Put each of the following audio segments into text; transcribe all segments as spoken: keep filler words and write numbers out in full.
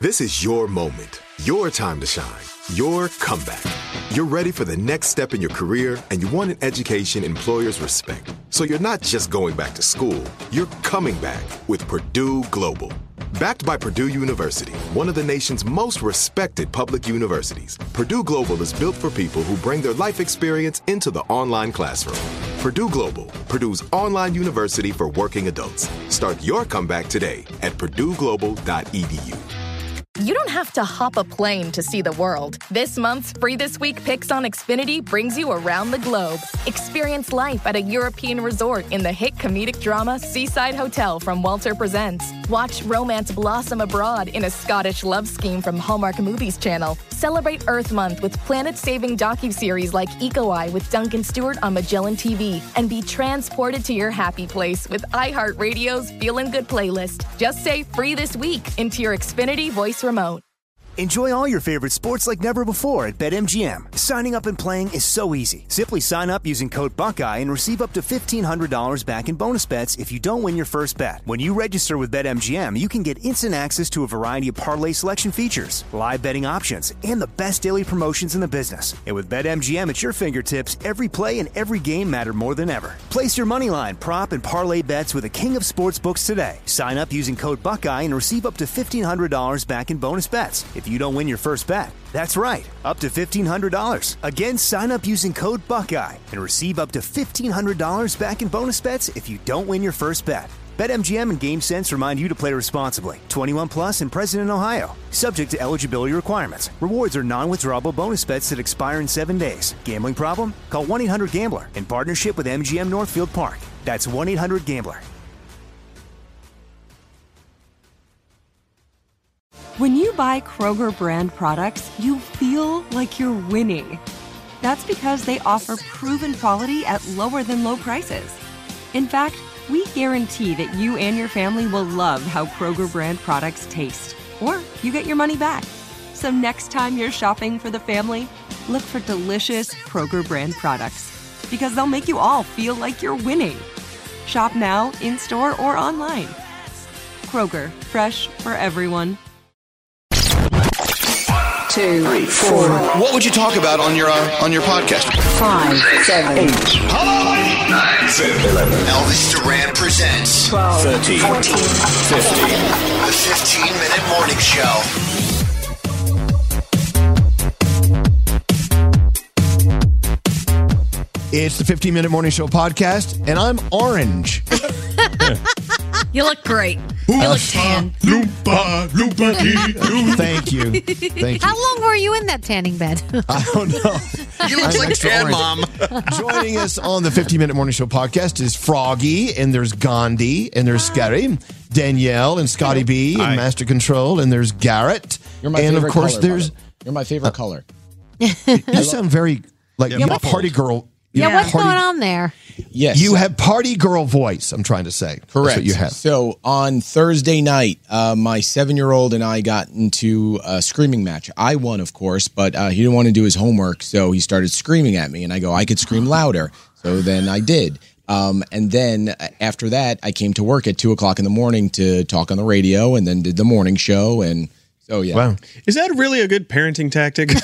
This is your moment, your time to shine, your comeback. You're ready for the next step in your career, and you want an education employers respect. So you're not just going back to school, you're coming back with Purdue Global. Backed by Purdue University, one of the nation's most respected public universities, Purdue Global is built for people who bring their life experience into the online classroom. Purdue Global, Purdue's online university for working adults. Start your comeback today at purdue global dot e d u. You don't have to hop a plane to see the world. This month's Free This Week Picks on Xfinity brings you around the globe. Experience life at a European resort in the hit comedic drama Seaside Hotel from Walter Presents. Watch romance blossom abroad in a Scottish love scheme from Hallmark Movies Channel. Celebrate Earth Month with planet-saving docuseries like Eco Eye with Duncan Stewart on Magellan T V. And be transported to your happy place with iHeartRadio's Feelin' Good playlist. Just say Free This Week into your Xfinity voice remote. Enjoy all your favorite sports like never before at BetMGM. Signing up and playing is so easy. Simply sign up using code Buckeye and receive up to fifteen hundred dollars back in bonus bets if you don't win your first bet. When you register with BetMGM, you can get instant access to a variety of parlay selection features, live betting options, and the best daily promotions in the business. And with BetMGM at your fingertips, every play and every game matter more than ever. Place your moneyline, prop, and parlay bets with the king of sportsbooks today. Sign up using code Buckeye and receive up to fifteen hundred dollars back in bonus bets if you don't win your first bet. That's right, up to fifteen hundred dollars. Again, sign up using code Buckeye and receive up to fifteen hundred dollars back in bonus bets if you don't win your first bet. BetMGM and GameSense remind you to play responsibly. twenty-one plus and present in Ohio. Subject to eligibility requirements. Rewards are non-withdrawable bonus bets that expire in seven days. Gambling problem? Call one eight hundred gambler in partnership with M G M Northfield Park. That's one eight hundred gambler. When you buy Kroger brand products, you feel like you're winning. That's because they offer proven quality at lower than low prices. In fact, we guarantee that you and your family will love how Kroger brand products taste, or you get your money back. So next time you're shopping for the family, look for delicious Kroger brand products, because they'll make you all feel like you're winning. Shop now, in-store, or online. Kroger, fresh for everyone. Two, three, four. What would you talk about on your uh, on your podcast? Five, seven, eight. Hello, nine, seven, eleven. Elvis Duran presents twelve, thirteen, fourteen, fifteen. The fifteen minute morning show. It's the fifteen minute morning show podcast, and I'm orange. You look great. You look tan. Loompa, loompa, dee, Thank you. Thank you. How long were you in that tanning bed? I don't know. You look like Tan Mom. Joining us on the fifteen minute morning show podcast is Froggy, and there's Gandhi, and there's Scary, Danielle, and Scotty B, and Master Control, and there's Garrett. You're my and favorite of course color, there's. brother. You're my favorite uh, color. You sound very like Yeah, you're a muffled. party girl. Yeah, You're what's party- going on there? Yes. You have party girl voice, I'm trying to say. Correct. That's what you have. So on Thursday night, uh, my seven-year-old and I got into a screaming match. I won, of course, but uh, he didn't want to do his homework, so he started screaming at me, and I go, I could scream louder. So then I did. Um, and then after that, I came to work at two o'clock in the morning to talk on the radio, and then did the morning show, and so yeah. Wow. Is that really a good parenting tactic?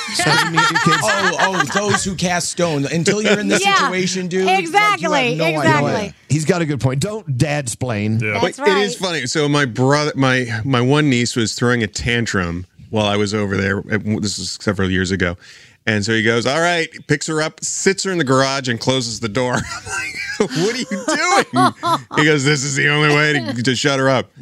oh, oh, those who cast stone. Until you're in this Yeah, situation, dude. exactly, like, you have no exactly. idea. He's got a good point. Don't dad-splain. Yeah. That's But it is right. funny. So my brother, my my one niece was throwing a tantrum while I was over there. This was several years ago. And so he goes, all right, picks her up, sits her in the garage, and closes the door. I'm like, what are you doing? He goes, this is the only way to, to shut her up.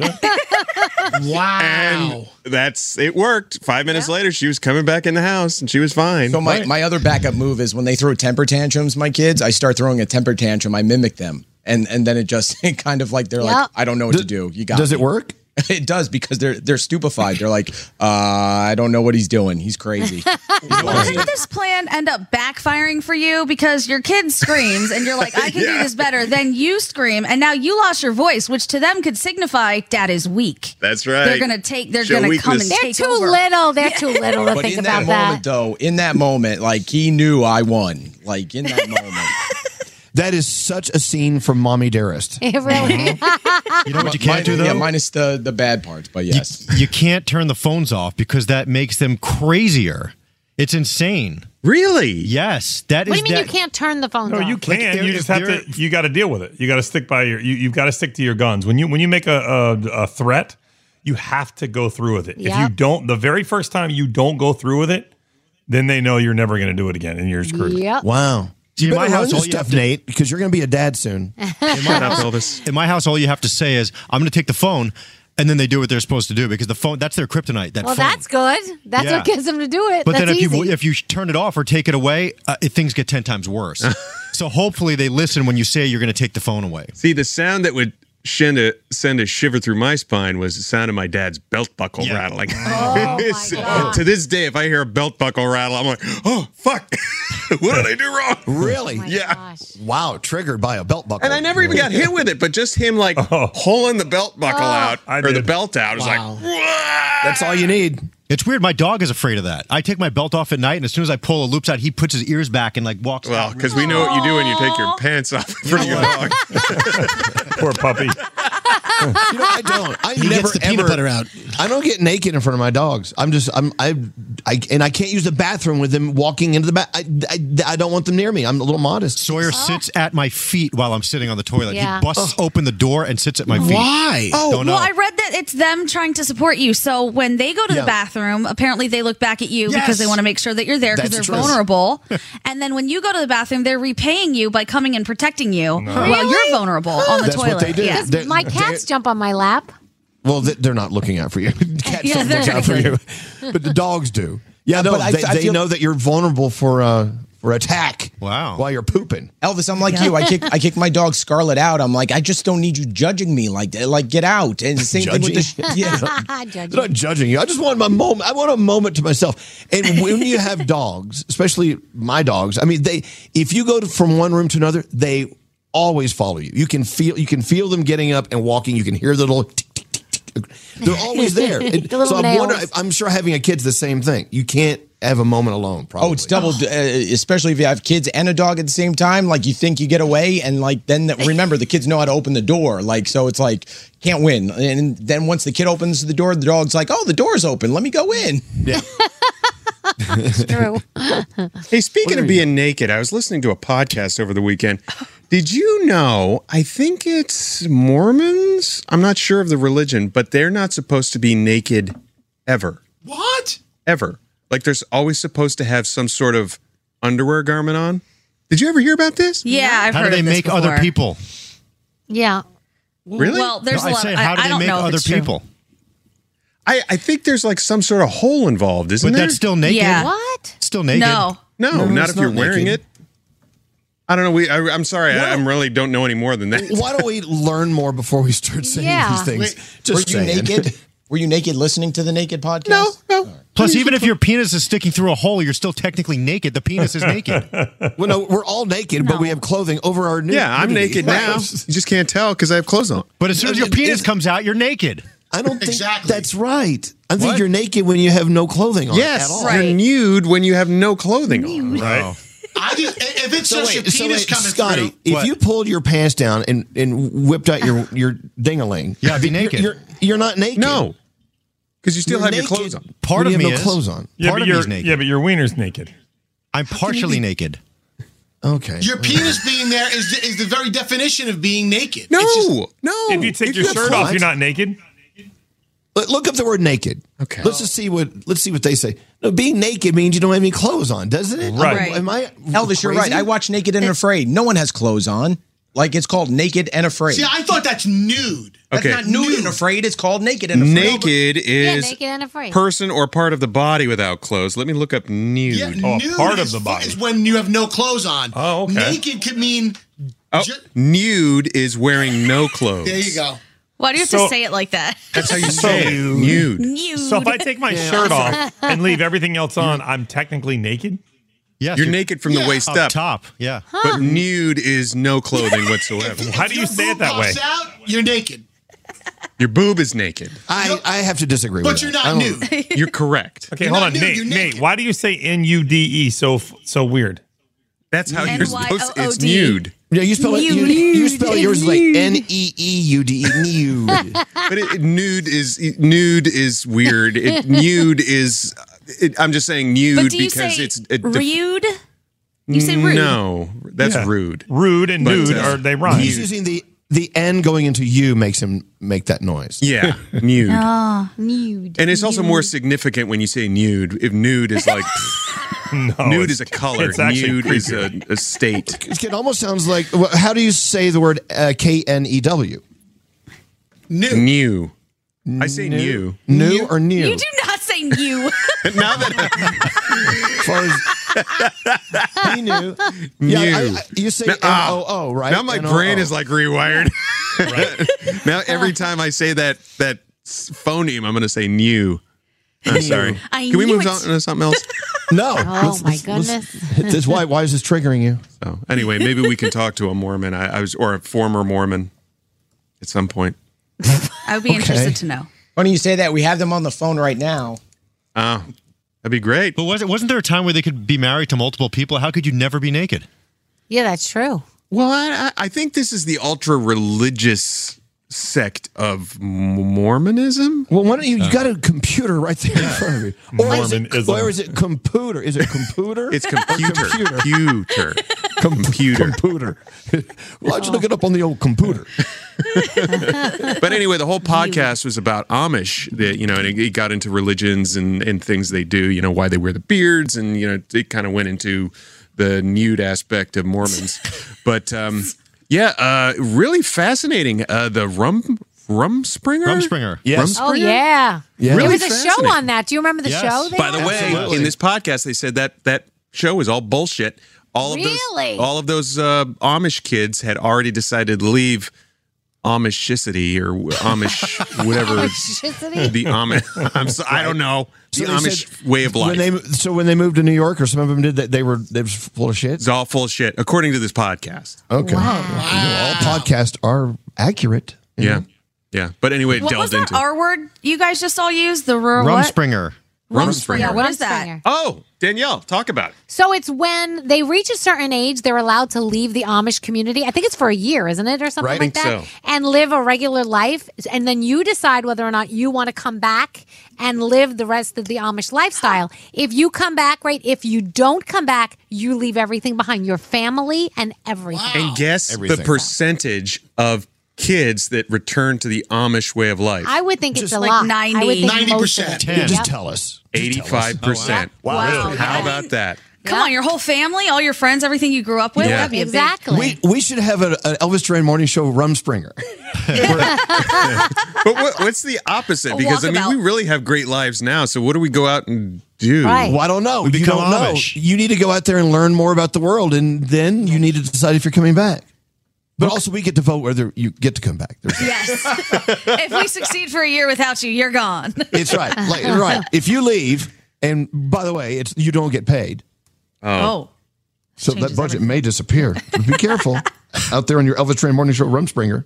Wow. And that's, it worked. Five minutes later, she was coming back in the house, and she was fine. So my, my other backup move is when they throw temper tantrums, my kids, I start throwing a temper tantrum. I mimic them. And and then it just kind of like, they're Yep. like, I don't know what to do. You got Does me. it work? It does, because they're they're stupefied. They're like, uh, I don't know what he's doing. He's crazy. Didn't this plan end up backfiring for you because your kid screams and you're like, I can do Yeah. this better. Then you scream and now you lost your voice, which to them could signify dad is weak. That's right. They're gonna take. They're Show gonna come and weakness. They're take too over. little. They're too little to But think in about that moment, that. though, in that moment, like, he knew I won. Like, in that moment. That is such a scene from Mommy Dearest. It really. You know what you can't do, though? Yeah, minus the, the bad parts, but yes. You, you can't turn the phones off because that makes them crazier. It's insane. Really? Yes. That What is do you mean that, you can't turn the phones No, off? you can. Like, you if just have they're- to. You got to deal with it. You got to stick by your. You, you've got to stick to your guns. When you when you make a a, a threat, you have to go through with it. If you Yep. don't, the very first time you don't go through with it, then they know you're never going to do it again, and you're screwed. Yep. Wow. See, You in my better house, run all this you stuff, have to- Nate, because you're going to be a dad soon. in my house, Elvis. in my house, all you have to say is, I'm going to take the phone, and then they do what they're supposed to do because the phone, that's their kryptonite. That Well, phone. that's good. That's Yeah. what gets them to do it. But That's then if easy. you if you turn it off or take it away, uh, it, things get ten times worse. So hopefully they listen when you say you're going to take the phone away. See, the sound that would send a, send a shiver through my spine was the sound of my dad's belt buckle Yeah. rattling. Oh, It's- my God. To this day, if I hear a belt buckle rattle, I'm like, oh, fuck. What did I do wrong? Really? Oh, my Yeah. gosh. Wow, triggered by a belt buckle. And I never even got hit with it, but just him like Oh. pulling the belt buckle out I or the did. belt out was Wow. like, "Wah!" That's all you need. It's weird. My dog is afraid of that. I take my belt off at night, and as soon as I pull the loops out, he puts his ears back and like walks. Well, out. because we know what you do when you take your pants off in front of your dog. Poor puppy. You know, I don't. I He never gets the ever. peanut butter out. I don't get naked in front of my dogs. I'm just. I'm. I. I and I can't use the bathroom with them walking into the bath. I, I. I don't want them near me. I'm a little modest. Sawyer sits at my feet while I'm sitting on the toilet. Yeah. He busts open the door and sits at my feet. Why? Oh, Don't know. well, I read that it's them trying to support you. So when they go to Yeah. the bathroom, apparently they look back at you Yes. because they want to make sure that you're there because That's they're true. vulnerable. And then when you go to the bathroom, they're repaying you by coming and protecting you while Really? you're vulnerable on the That's toilet. what they do. Yeah. They're- My cats jump on my lap. Well, they- they're not looking out for you. Cats Yeah, don't look they're out for you, good. but the dogs do. Yeah, no, but I- they, I they feel- know that you're vulnerable for uh, for attack. Wow. While you're pooping. Elvis, I'm like you. I kick I kick my dog Scarlet out. I'm like, I just don't need you judging me. Like, like get out. And the same thing with the sh- yeah. Judge They're not judging you. I just want my moment. I want a moment to myself. And when you have dogs, especially my dogs, I mean, they if you go to, from one room to another, they always follow you. You can feel you can feel them getting up and walking. You can hear the little tick, tick, tick, tick. They're always there. And The little so I'm nails. wondering. I'm sure having a kid's the same thing. You can't have a moment alone. Probably. Oh, it's double, uh, especially if you have kids and a dog at the same time. Like you think you get away, and like then the, remember the kids know how to open the door. Like so, it's like can't win. And then once the kid opens the door, the dog's like, "Oh, the door's open. Let me go in." Yeah. It's true. Hey, speaking of being naked, I was listening to a podcast over the weekend. Did you know, I think it's Mormons? I'm not sure of the religion, but they're not supposed to be naked ever. What? Ever. Like there's always supposed to have some sort of underwear garment on. Did you ever hear about this? Yeah, I've How heard do they of this make other before. people? Yeah. Really? Well, there's No, a I lot. say, of, how do I, I they don't make know if other it's true. people? I, I think there's like some sort of hole involved, isn't But there? that's still naked. Yeah. What? Still naked. No. no, No, not it's if you're not wearing naked. it. I don't know. We. I, I'm sorry. I, I'm really don't know any more than that. Why don't we learn more before we start saying Yeah. these things? Wait, Just were you saying. naked? Were you naked listening to the Naked podcast? No, no. Plus, even if your penis is sticking through a hole, you're still technically naked. The penis is naked. Well, no, we're all naked, but we have clothing over our nudity. Yeah, I'm naked now. You just can't tell because I have clothes on. But as soon as your It- penis it- comes out, you're naked. I don't think Exactly. that's right. I think What? you're naked when you have no clothing on Yes, at all. Right. you're nude when you have no clothing on. Right. I just if it's So just your wait, so penis wait, coming Scotty, through. if What? you pulled your pants down and, and whipped out your your dingaling, Yeah, I'd be you're- naked. You're, you're not naked. No, because you still You're have naked your clothes on. Part when of you me have no is. clothes on. Yeah, Part but of your me's naked. yeah, but your wiener's naked. I'm partially naked. Okay. Your penis being there is the, is the very definition of being naked. No, It's just- no. If you take your have shirt off, clothes- you're not naked. Look- Look up the word naked. Okay. Let's just see what let's see what they say. No, being naked means you don't have any clothes on, doesn't it? Right. Am, am I Elvis, you're right. crazy? I watch Naked and Afraid. No one has clothes on. Like it's called Naked and Afraid. See, I thought that's nude. That's Okay. not Nude nude. and Afraid. It's called Naked and Afraid. Naked Yeah, is naked and afraid. person or part of the body without clothes. Let me look up nude. Yeah, Oh, nude part of is the fu- body. is when you have no clothes on. Oh, okay. Naked could mean. Oh, ju- nude is wearing no clothes. there you go. Why do you have So- to say it like that? That's how you say it. Nude. Nude. So if I take my shirt off and leave everything else on, I'm technically naked. Yes, You're naked from the waist up up, top. Yeah. but nude is no clothing whatsoever. How If do you your say it boob that way? pops out, you're naked, Your boob is naked. I, I have to disagree but with you're that. not I don't- nude. You're correct. Okay, You're hold not on, nude, Nate. you're Nate, naked. why do you say N U D E so so weird? That's how you're N Y O O D. supposed to. It's nude. Yeah, you spell it. You, you spell yours like N E E U D E. Nude. But it, it, nude is nude is weird. It, nude is. It, I'm just saying nude But do you because say it's it, rude? You say rude. No, that's Yeah. rude. Rude and But, nude uh, are they rhyme? He's using the the N going into U makes him make that noise. Yeah, nude. Oh, nude. And it's also more significant when you say nude. If nude is like No, nude it's- is a color, it's actually nude is a, creepier. a state. It almost sounds like. Well, how do you say the word uh, K N E W? New. New. I say new. New or new? You do not say new. Now that As far as he knew. Yeah, I, I, you say Now- N O O, right? Now my N O O. brain is like rewired. Now every time I say that that phoneme, I'm going to say new. I'm sorry. I Can we knew move it. on to something else? No. Oh, my goodness. This, why, why is this triggering you? So anyway, maybe we can talk to a Mormon. I, I was or a former Mormon at some point. I would be Okay. interested to know. Funny you say that. We have them on the phone right now. Oh, that'd be great. But was it, wasn't there a time where they could be married to multiple people? How could you never be naked? Yeah, that's true. Well, I, I think this is the ultra religious sect of Mormonism. Well, why don't you? You got a computer right there in front of you. Or is it, Mormonism. or is it computer? Is it computer? It's computer. Computer. Computer. Computer. Computer. Why'd you look it up on the old computer? But anyway, the whole podcast was about Amish. That you know, and it, it got into religions and, and things they do. You know, why they wear the beards, and you know, it kind of went into the nude aspect of Mormons. But um, yeah, uh, really fascinating. Uh, the rum Rumspringer. Rumspringer. Yes. Oh, yeah. Yeah. There Really was a show fascinating. on that. Do you remember the Yes. show? they By the had? way, Absolutely. in this podcast, they said that that show is all bullshit. All of Really? those, all of those uh, Amish kids had already decided to leave Amishicity or Amish, whatever. Amishicity? The Amish. I'm so, I don't know. The So they Amish said way of life. When they, so when they moved to New York, or some of them did that, they were they were full of shit. It's all full of shit, according to this podcast. Okay. You know, all podcasts are accurate. Yeah, yeah. But anyway, it What was delved that into R word you guys just all used? The rural what? Rumspringer. Rumspringer. Yeah, what is that? Rumspringer. Oh, Danielle, talk about it. So it's when they reach a certain age, they're allowed to leave the Amish community. I think it's for a year, isn't it, or something Right. like I that, think so. and live a regular life. And then you decide whether or not you want to come back and live the rest of the Amish lifestyle. If you come back, right? If you don't come back, you leave everything behind, your family and everything. And guess Everything. the percentage of kids that return to the Amish way of life. I would think it's a like lot. ninety. I would think ninety most of percent. it. Yeah, just Yep. tell us. eighty-five percent. Wow. Wow. How Yeah. about that? Come on, your whole family, all your friends, everything you grew up with. Yeah. That'd be a Exactly. We we should have an Elvis Duran morning show, Rumspringer. But what, what's the opposite? A Because I mean, walkabout. we really have great lives now. So what do we go out and do? Right. Well, I don't know. We you become don't know. Amish. You need to go out there and learn more about the world, and then you need to decide if you're coming back. But also, we get to vote whether you get to come back. There's- Yes. If we succeed for a year without you, you're gone. It's right. Like, right. If you leave, and by the way, it's you don't get paid, Oh. so that Changes budget everything. may disappear. So be careful out there on your Elvis Duran morning show, Rumspringer.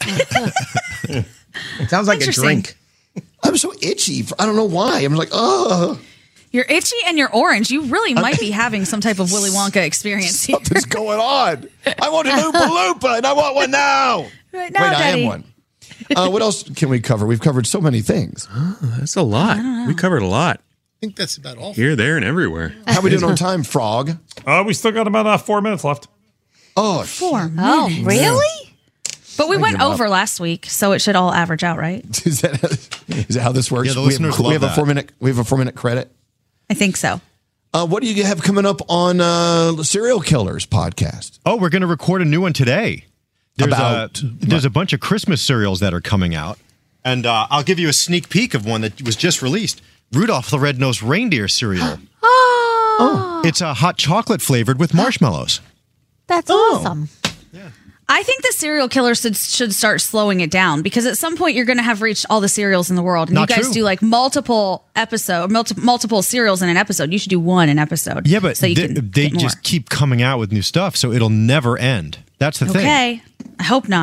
It sounds like a Interesting. drink. I'm so itchy. I don't know why. I'm like, oh, You're itchy and you're orange. You really might be having some type of Willy Wonka experience here. something's going on. I want an Oompa Loompa, and I want one now. Right now, Wait, I Daddy. am one. Uh, what else can we cover? We've covered so many things. That's a lot. We covered a lot. I think that's about all. Here, there, and everywhere. How we doing on time, Frog? Uh, we still got about uh, four minutes left. Oh, Four Oh, minutes. really? But we went give up. over last week, so it should all average out, right? is that is that how this works? Yeah, the we listeners have, we love have a that. four minute. We have a four minute credit. I think so. Uh, what do you have coming up on uh, Serial Killers podcast? Oh, we're going to record a new one today. There's About- a, there's a bunch of Christmas cereals that are coming out, and uh, I'll give you a sneak peek of one that was just released. Rudolph the Red-Nosed Reindeer cereal. Oh, It's a hot chocolate flavored with marshmallows. that's awesome. I think the serial killer should, should start slowing it down because at some point you're going to have reached all the cereals in the world. And Not you guys true. do like multiple episode, multi, multiple cereals in an episode. You should do one an episode. Yeah, but so you they, can they get just more. keep coming out with new stuff, so it'll never end. That's the thing. Okay. I hope not.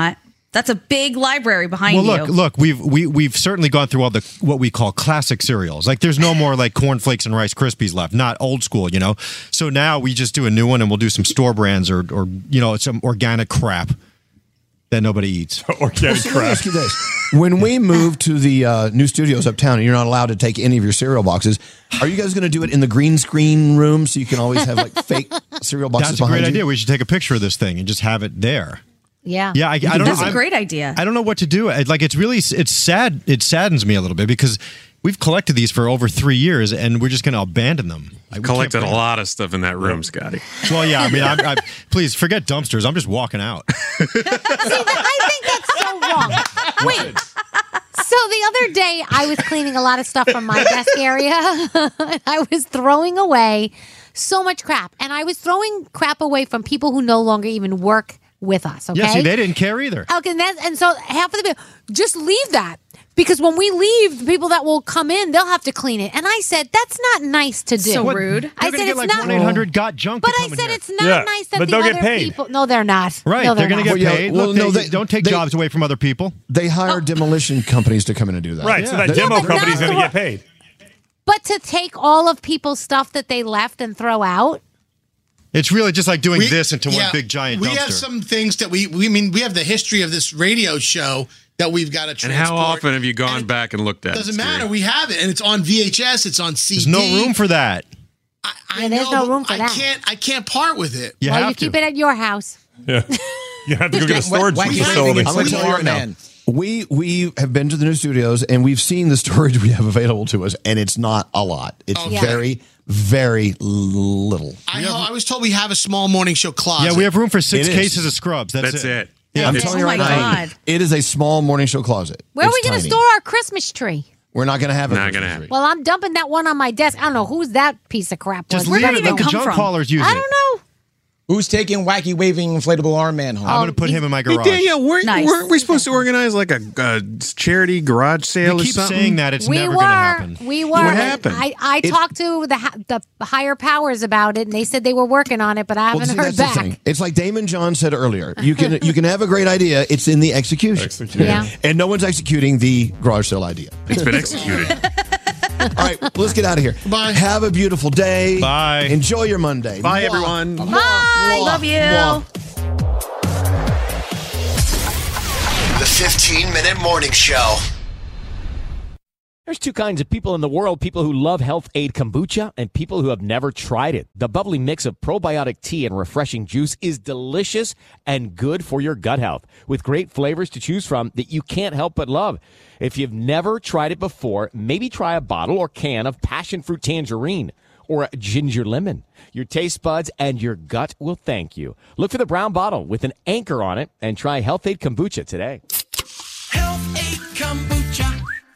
That's a big library behind Well, you. look, look, we've we, we've certainly gone through all the what we call classic cereals. Like, there's no more like cornflakes and Rice Krispies left, not old school, you know. So now we just do a new one, and we'll do some store brands or or you know some organic crap that nobody eats. Organic Well, so let me ask you this: when we move to the uh, new studios uptown, and you're not allowed to take any of your cereal boxes, are you guys going to do it in the green screen room so you can always have like fake cereal boxes? That's a behind great you? idea. We should take a picture of this thing and just have it there. Yeah. Yeah, I, I don't That's know. a I- great idea. I don't know what to do. I- Like, it's really, it's sad. It saddens me a little bit because we've collected these for over three years and we're just going to abandon them. Like, we Collected can't a bring- lot of stuff in that room, Scotty. Well, yeah. I mean, I, I, please forget dumpsters. I'm just walking out. See, that, I think that's so wrong. Wait. So the other day, I was cleaning a lot of stuff from my desk area. And I was throwing away so much crap. And I was throwing crap away from people who no longer even work with us, okay? Yeah, see, they didn't care either. Okay, and, that's, and so half of the people, just leave that. Because when we leave, the people that will come in, they'll have to clean it. And I said, that's not nice to do. So rude. I They're said, get it's like not. one eight hundred got junk. But to I come in said, here. it's not Yeah, nice that but the they'll other get paid. people. No, they're not. Right, No, they're, going to get Well, yeah, paid. well, Look, no, they, they- don't take they- jobs away from other people. They hire demolition companies to come in and do that. Right, so that They- demo but company's not going to the get paid. But to take all of people's stuff that they left and throw out. It's really just like doing We- this into yeah, one big giant We dumpster. have some things that we, we I mean, we have the history of this radio show that we've got to And transport. how often have you gone back and looked at it? Doesn't Scary? matter. We have it, and it's on V H S. It's on C D. There's no room for that. I, I Yeah, there's know, no but room for I that. can't. I can't part with it. You well, have you to. keep it at your house. Yeah. You have to go get a storage Wacky facility. waving I'm going to tell you right now. Man. We we have been to the new studios and we've seen the storage we have available to us, and it's not a lot. It's Okay. very, very little. I, I was told we have a small morning show closet. Yeah, we have room for six It is. cases of scrubs. That's, That's it. Yeah, I'm it's- telling you Oh right my now, God. it is a small morning show closet. Where It's are we going to tiny. store our Christmas tree? We're not going to have a Not Christmas gonna have tree. it. Well, I'm dumping that one on my desk. I don't know whose that piece of crap was. just Where'd leave that it. even Let the come junk from? haulers use I it. don't know. Who's taking wacky waving inflatable arm man home? I'm going to put him in my Hey, garage. Danielle, weren't, Nice. weren't we supposed to organize like a, a charity garage sale We or keep something? saying that. It's we never were. going to happen. We were. What happened? I, I It- talked to the ha- the higher powers about it, and they said they were working on it, but I Well, haven't see, heard that's the back. thing. It's like Damon John said earlier. You can you can have a great idea. It's in the execution. Execution. Yeah. And no one's executing the garage sale idea. It's been executed. All right, let's get out of here. Bye. Have a beautiful day. Bye. Enjoy your Monday. Bye, Mwah. everyone. Mwah. Bye. Mwah. Love you. Mwah. The fifteen minute Morning Show. There's two kinds of people in the world, people who love Health Aid Kombucha and people who have never tried it. The bubbly mix of probiotic tea and refreshing juice is delicious and good for your gut health, with great flavors to choose from that you can't help but love. If you've never tried it before, maybe try a bottle or can of passion fruit tangerine or a ginger lemon. Your taste buds and your gut will thank you. Look for the brown bottle with an anchor on it and try Health Aid Kombucha today. Health Aid Kombucha.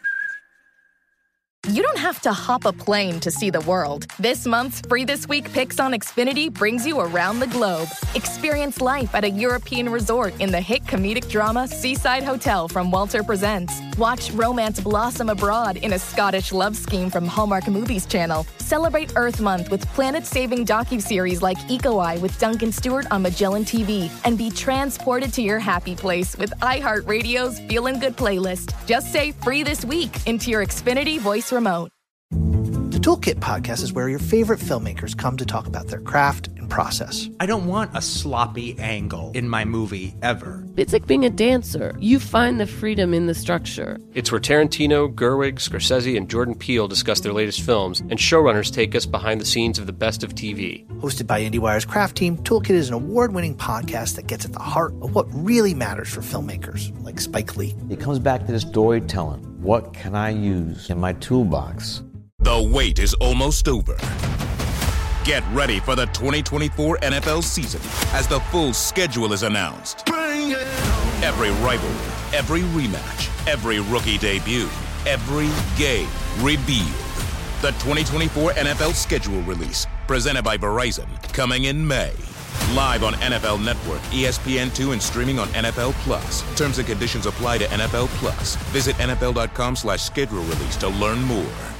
You don't have to hop a plane to see the world. This month's Free This Week Picks on Xfinity brings you around the globe. Experience life at a European resort in the hit comedic drama Seaside Hotel from Walter Presents. Watch romance blossom abroad in a Scottish love scheme from Hallmark Movies Channel. Celebrate Earth Month with planet-saving docuseries like Eco Eye with Duncan Stewart on Magellan T V. And be transported to your happy place with iHeartRadio's Feelin' Good playlist. Just say Free This Week into your Xfinity voice remote. The Toolkit podcast is where your favorite filmmakers come to talk about their craft and process. I don't want a sloppy angle in my movie ever. It's like being a dancer. You find the freedom in the structure. It's where Tarantino, Gerwig, Scorsese, and Jordan Peele discuss their latest films, and showrunners take us behind the scenes of the best of T V. Hosted by IndieWire's craft team, Toolkit is an award-winning podcast that gets at the heart of what really matters for filmmakers, like Spike Lee. It comes back to this storytelling. What can I use in my toolbox? The wait is almost over. Get ready for the twenty twenty-four N F L season as the full schedule is announced. Every rivalry, every rematch, every rookie debut, every game revealed. The twenty twenty-four N F L schedule release, presented by Verizon, coming in May. Live on N F L Network, E S P N two, and streaming on N F L Plus. Terms and conditions apply to N F L Plus. Visit N F L dot com slash schedule release to learn more.